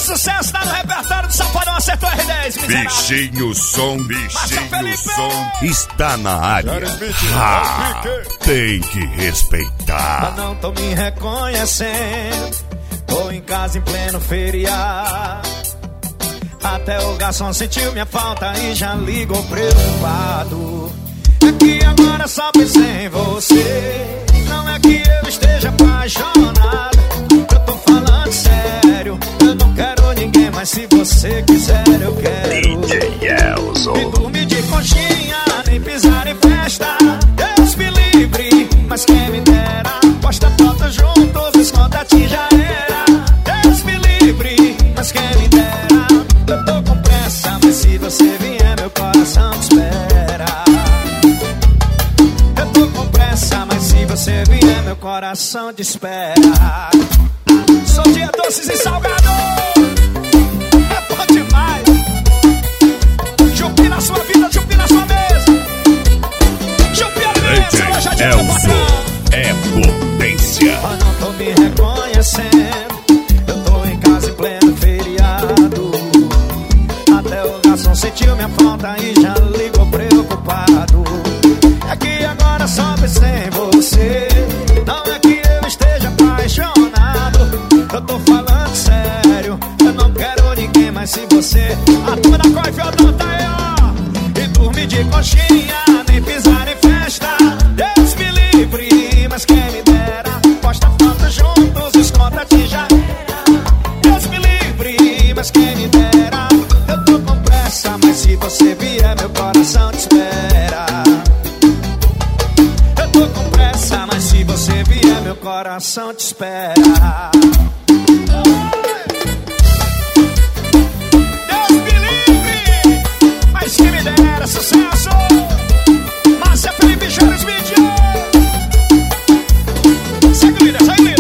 sucesso tá no repertório do Safadão, acertou R10, miserável. Bichinho som está na área. Tem que respeitar. Eu não tô me reconhecendo, tô em casa em pleno feriado. Até o garçom sentiu minha falta e já ligou preocupado. É que agora só penso em você. Não é que eu esteja apaixonado, eu tô falando sério. Eu não quero ninguém, mas se você quiser eu quero. DJ Elzo. E dormir de conchinha, nem pisar em festa. Deus me livre, mas quem me dera. Posta foto juntos, esconda te já era. Deus me livre, mas quem me dera. Eu tô com pressa, mas se você vier meu coração te espera. Eu tô com pressa, mas se você vier meu coração te espera. Sou dia doces e salgado, é bom demais. Chupi na sua vida, chupi na sua mesa. Chupi a mesa, loja de Elzo é potência. Eu não tô me reconhecendo, eu tô em casa em pleno feriado. Até o garçom sentiu minha falta e já ligou preocupado. É que agora só pensei em você. Não é que eu esteja apaixonado, eu tô falando sério. Eu não quero ninguém, mas se você. A turma da Coi Feudal tá aí, ó. E dormir de conchinha, nem pisar em festa. Deus me livre, mas quem me dera. Posta foto juntos, esconda te já era. Deus me livre, mas quem me dera. Eu tô com pressa, mas se você vier meu coração te espera. Eu tô com pressa, mas se você vier meu coração te espera. Deus me livre, mas quem me dera. Sucesso, Márcia Felipe Charles Mídia. Segue o líder, segue o líder.